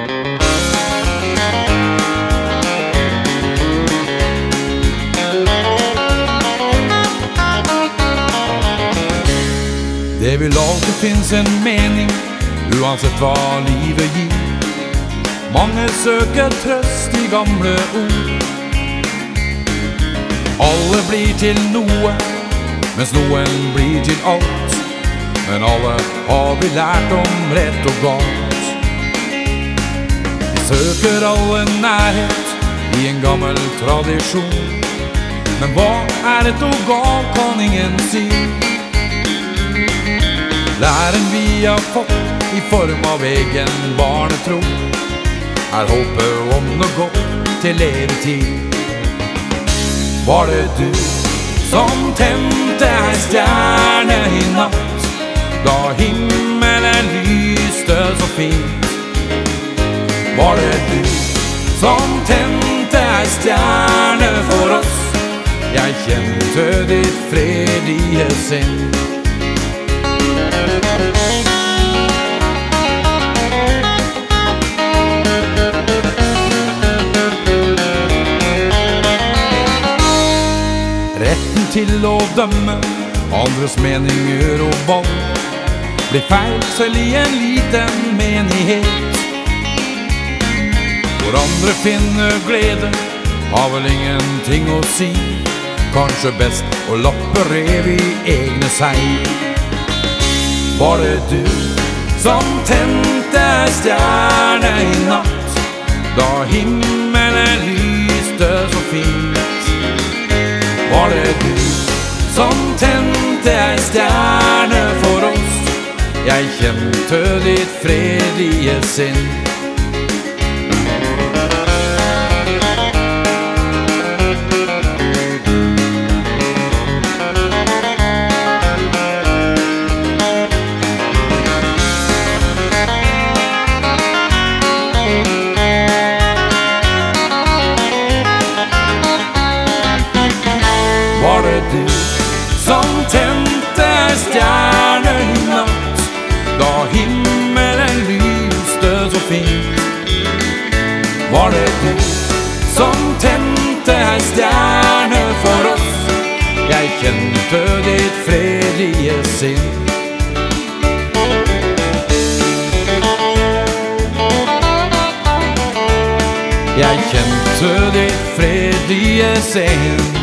Det vil alltid finnes en mening, uansett hva livet gir. Mange søker trøst i gamle ord. Alle blir til noe, mens noen blir til alt. Men alle har vi lært om rett og galt. Vi søker alle nærhet i en gammel tradisjon. Men hva er rett og galt kan ingen si. Læren vi har fått i form av egen barnetro er håpet om noe godt til levetid. Var det du som tente ei stjerne i natt, da himmelen lyste så fint? Var det du som tente ei stjerne for oss? Jeg kjente ditt fredelige sinn. Retten til å dømme andres meninger og valg blir feil selv i en liten menighet. Hvor andre finner glede har vel ingenting å si. Kanskje best å lappe rev i egne seil. Var det du som tente ei stjerne i natt, da himmelen lyste så fint? Var det du som tente ei stjerne for oss? Jeg kjente ditt fredelige sinn. Var det du som tente ei stjerne i natt, da himmelen lyste så fint? Var det du som tente ei stjerne for oss? Jeg kjente ditt fredelige sinn. Jeg kjente ditt fredelige sinn.